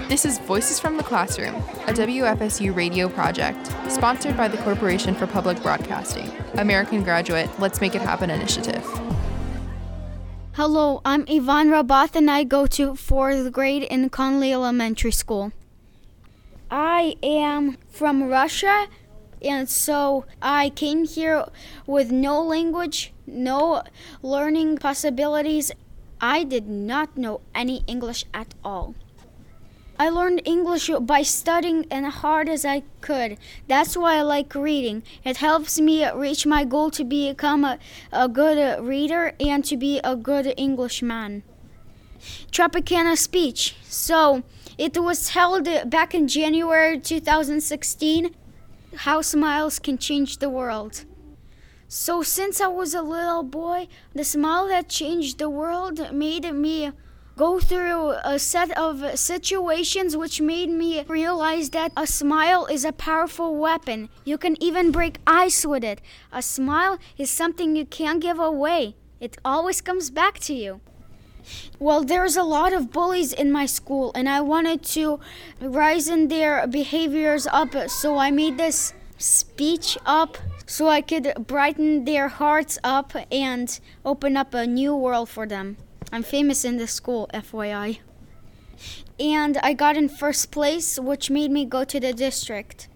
This is Voices from the Classroom, a WFSU radio project, sponsored by the Corporation for Public Broadcasting, American Graduate Let's Make It Happen initiative. Hello, I'm Ivan Rabath and I go to 4th grade in Conley Elementary School. I am from Russia, and so I came here with no language, no learning possibilities. I did not know any English at all. I learned English by studying as hard as I could. That's why I like reading. It helps me reach my goal to become a good reader and to be a good Englishman. Tropicana speech. So, it was held back in January 2016. How smiles can change the world. So since I was a little boy, the smile that changed the world made me go through a set of situations which made me realize that a smile is a powerful weapon. You can even break ice with it. A smile is something you can't give away. It always comes back to you. Well, there's a lot of bullies in my school, and I wanted to rise in their behaviors up, so I made this speech up so I could brighten their hearts up and open up a new world for them. I'm famous in this school, FYI. And I got in first place, which made me go to the district.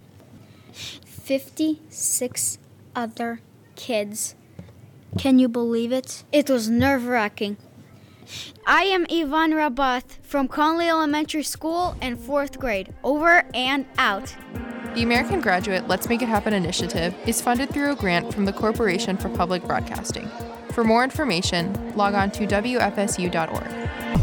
56 other kids. Can you believe it? It was nerve-wracking. I am Ivan Rabath from Conley Elementary School in 4th grade. Over and out. The American Graduate Let's Make It Happen initiative is funded through a grant from the Corporation for Public Broadcasting. For more information, log on to WFSU.org.